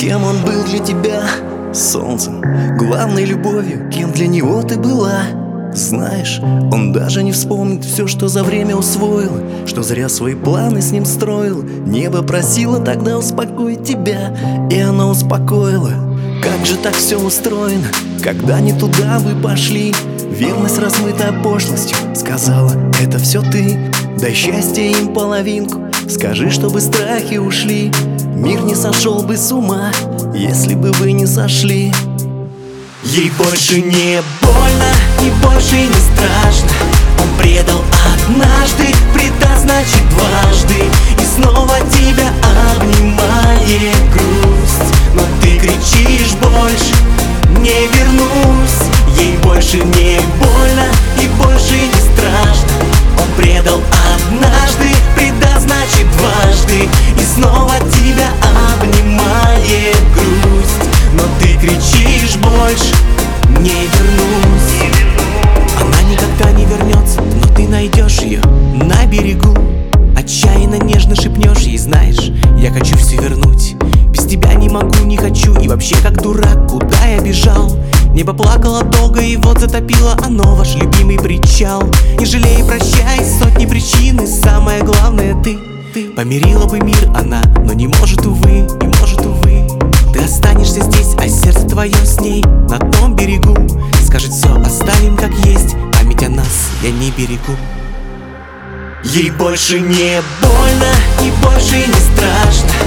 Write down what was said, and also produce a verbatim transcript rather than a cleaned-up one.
Кем он был для тебя? Солнцем, главной любовью, кем для него ты была? Знаешь, он даже не вспомнит все, что за время усвоил, что зря свои планы с ним строил. Небо просило тогда успокоить тебя, и оно успокоило. Как же так все устроено, когда не туда вы пошли? Верность, размытая пошлостью, сказала: это все ты. Дай счастье им половинку, скажи, чтобы страхи ушли. Мир не сошел бы с ума, если бы вы не сошли. Ей больше не больно и больше не страшно. Он предал однажды, предаст значит дважды. И снова тебя обнимает грусть, но ты кричишь: больше не вернусь. Ей больше не больно и больше не страшно. Он предал однажды, предаст значит дважды. И снова тебя обнимает грусть, но ты кричишь: больше не вернусь. Она никогда не вернется, но ты найдешь ее на берегу. Отчаянно нежно шепнешь ей: знаешь, я хочу все вернуть. Без тебя не могу, не хочу, и вообще как дурак, куда я бежал? Небо плакало долго, и вот затопило оно ваш любимый причал. Не жалей, прощай, сотни причин, и самое главное ты. Помирила бы мир она, но не может, увы, не может, увы. Ты останешься здесь, а сердце твое с ней на том берегу. Скажет: все оставим как есть, память о нас я не берегу. Ей больше не больно и больше не страшно.